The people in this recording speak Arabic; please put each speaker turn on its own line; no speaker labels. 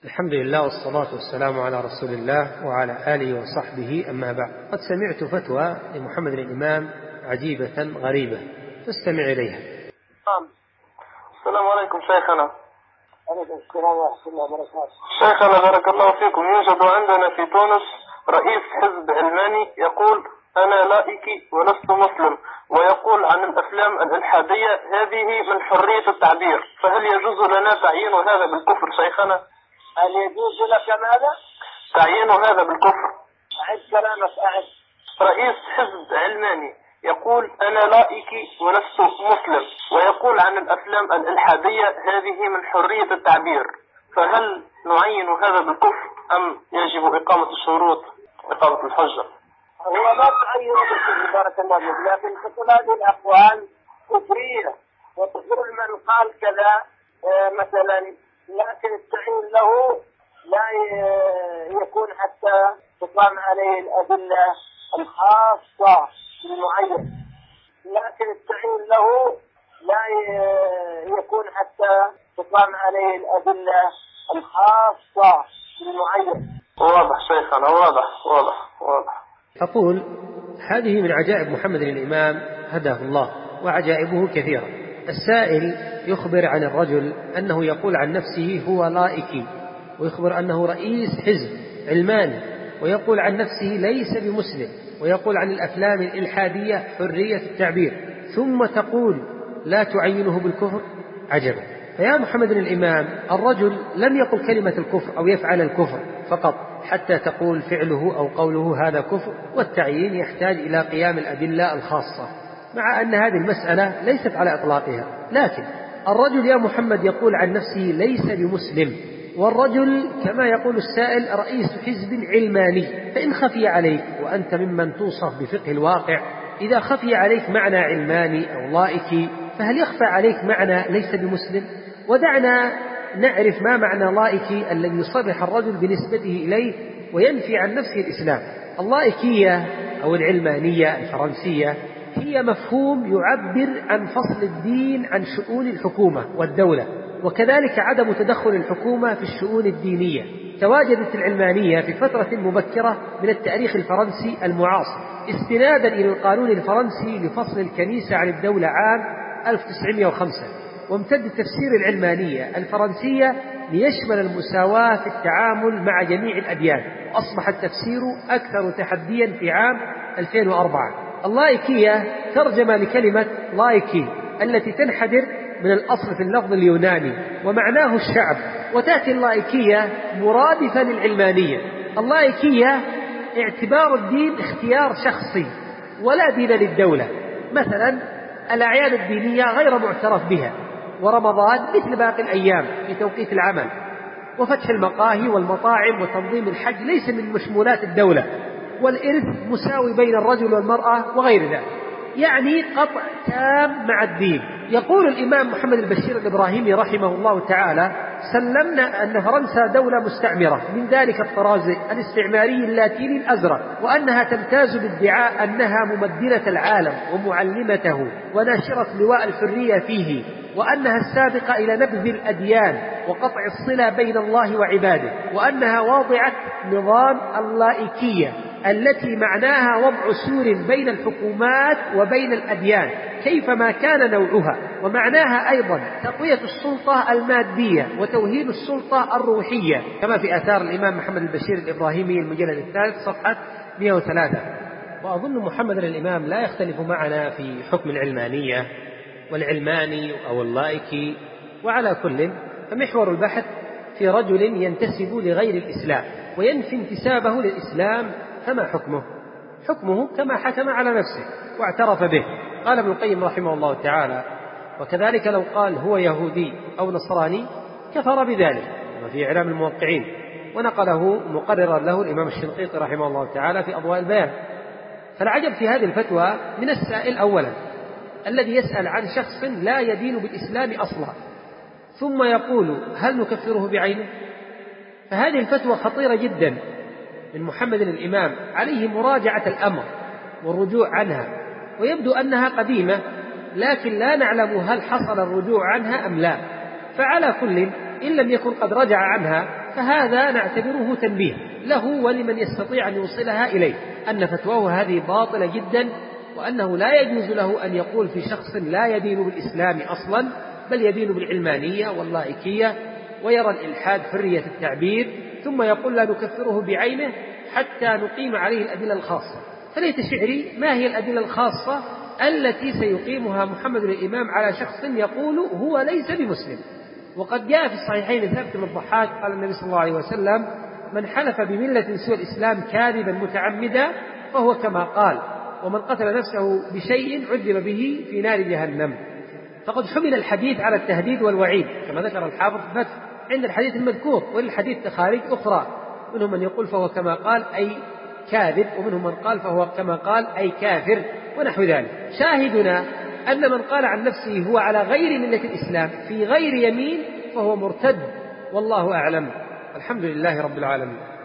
الحمد لله والصلاة والسلام على رسول الله وعلى آله وصحبه، أما بعد. قد سمعت فتوى لمحمد الإمام عجيبة غريبة، فاستمع إليها.
السلام عليكم شيخنا.
عليكم السلام ورحمة الله وبركاته.
شيخنا بارك الله فيكم، يوجد عندنا في تونس رئيس حزب علماني يقول أنا لائكي ولست مسلم، ويقول عن الأفلام الإلحادية هذه من حرية التعبير، فهل يجوز لنا تعيين هذا بالكفر شيخنا؟
هل يجوز لك ماذا؟
تعيين هذا بالكفر.
أعد كلامك أعد.
رئيس حزب علماني يقول أنا لائكي ولست مسلم، ويقول عن الأفلام الإلحادية هذه من حرية التعبير، فهل نعين هذا بالكفر أم يجب إقامة الشروط إقامة الحجة؟
هو لا تعين بالكفر بارك الله فيك، لكن تقول هذه الأقوال كفرية، وتقول من قال كذا مثلا، لكن التعيين له لا يكون حتى تقام عليه الأدلة الخاصة بالمعين، لكن التعيين له لا يكون حتى تقام عليه الأدلة الخاصة بالمعين.
واضح شيخنا، واضح.
أقول هذه من عجائب محمد الإمام هداه الله، وعجائبه كثيرة. السائل يخبر عن الرجل أنه يقول عن نفسه هو لائكي، ويخبر أنه رئيس حزب علماني، ويقول عن نفسه ليس بمسلم، ويقول عن الأفلام الإلحادية حرية التعبير، ثم تقول لا تعينه بالكفر. عجبا. فيا محمد الإمام، الرجل لم يقل كلمة الكفر أو يفعل الكفر فقط حتى تقول فعله أو قوله هذا كفر، والتعيين يحتاج إلى قيام الأدلة الخاصة، مع أن هذه المسألة ليست على إطلاقها. لكن الرجل يا محمد يقول عن نفسه ليس بمسلم، والرجل كما يقول السائل رئيس حزب علماني، فإن خفي عليك وأنت ممن توصف بفقه الواقع، إذا خفي عليك معنى علماني أو لائكي، فهل يخفى عليك معنى ليس بمسلم؟ ودعنا نعرف ما معنى لائكي الذي يصرح الرجل بنسبته إليه وينفي عن نفسه الإسلام. اللائكية أو العلمانية الفرنسية هي مفهوم يعبر عن فصل الدين عن شؤون الحكومة والدولة، وكذلك عدم تدخل الحكومة في الشؤون الدينية. تواجدت العلمانية في فترة مبكرة من التاريخ الفرنسي المعاصر استنادا إلى القانون الفرنسي لفصل الكنيسة عن الدولة عام 1905، وامتد تفسير العلمانية الفرنسية ليشمل المساواة في التعامل مع جميع الأديان، وأصبح التفسير أكثر تحديا في عام 2004. اللائكية ترجمة لكلمة لايكي التي تنحدر من الأصل في اللفظ اليوناني ومعناه الشعب، وتأتي اللائكية مرادفة للعلمانية. اللائكية اعتبار الدين اختيار شخصي ولا دين للدولة، مثلا الأعياد الدينية غير معترف بها، ورمضان مثل باقي الأيام في توقيت العمل، وفتح المقاهي والمطاعم وتنظيم الحج ليس من مشمولات الدولة، والإرث مساوي بين الرجل والمرأة وغير ذلك، يعني قطع تام مع الدين. يقول الإمام محمد البشير الإبراهيمي رحمه الله تعالى: سلمنا أن فرنسا دولة مستعمرة من ذلك الطراز الاستعماري اللاتيني الأزرق، وأنها تمتاز بادعاء أنها ممدنة العالم ومعلمته وناشرة لواء الحرية فيه، وأنها السابقة إلى نبذ الأديان وقطع الصلة بين الله وعباده، وأنها واضعة نظام اللائكية التي معناها وضع سور بين الحكومات وبين الأديان كيفما كان نوعها، ومعناها أيضا تقوية السلطة المادية وتوهين السلطة الروحية، كما في آثار الإمام محمد البشير الإبراهيمي المجلد الثالث صفحة 103. وأظن محمد الإمام لا يختلف معنا في حكم العلمانية والعلماني أو اللائكي، وعلى كل فمحور البحث في رجل ينتسب لغير الإسلام وينفي انتسابه للإسلام، فما حكمه؟ حكمه كما حكم على نفسه واعترف به. قال ابن القيم رحمه الله تعالى: وكذلك لو قال هو يهودي أو نصراني كفر بذلك، كما في إعلام الموقعين، ونقله مقررا له الإمام الشنقيطي رحمه الله تعالى في أضواء البيان. فالعجب في هذه الفتوى من السائل أولا الذي يسأل عن شخص لا يدين بالإسلام أصلا، ثم يقول هل نكفره بعينه؟ فهذه الفتوى خطيرة جدا من محمد الإمام، عليه مراجعة الأمر والرجوع عنها، ويبدو أنها قديمة لكن لا نعلم هل حصل الرجوع عنها أم لا. فعلى كل إن لم يكن قد رجع عنها فهذا نعتبره تنبيه له ولمن يستطيع أن يوصلها إليه أن فتواه هذه باطلة جدا، وأنه لا يجوز له أن يقول في شخص لا يدين بالإسلام أصلا بل يدين بالعلمانية واللائكية ويرى الإلحاد حرية التعبير، ثم يقول لا نكفره بعينه حتى نقيم عليه الأدلة الخاصة. فليت شعري ما هي الأدلة الخاصة التي سيقيمها محمد الإمام على شخص يقول هو ليس بمسلم؟ وقد جاء في الصحيحين ثابت بن الضحاك قال النبي صلى الله عليه وسلم: من حلف بملة سوى الإسلام كاذبا متعمدا فهو كما قال، ومن قتل نفسه بشيء عذب به في نار جهنم. فقد حمل الحديث على التهديد والوعيد كما ذكر الحافظ في الفتح عند الحديث المذكور، وللحديث تخاريج أخرى، منهم من يقول فهو كما قال أي كاذب، ومنهم من قال فهو كما قال أي كافر ونحو ذلك. شاهدنا أن من قال عن نفسه هو على غير ملة الإسلام في غير يمين فهو مرتد، والله أعلم. الحمد لله رب العالمين.